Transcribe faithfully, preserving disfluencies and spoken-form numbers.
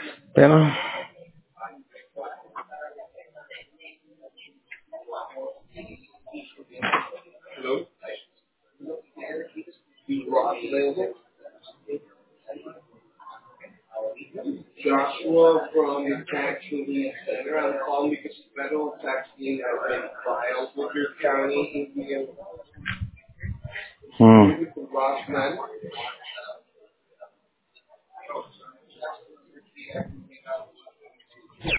Pero, Joshua from the Tax Relief Center. I'm calling because federal tax lien has been filed with your county. Indiana. mm, With the Rossman.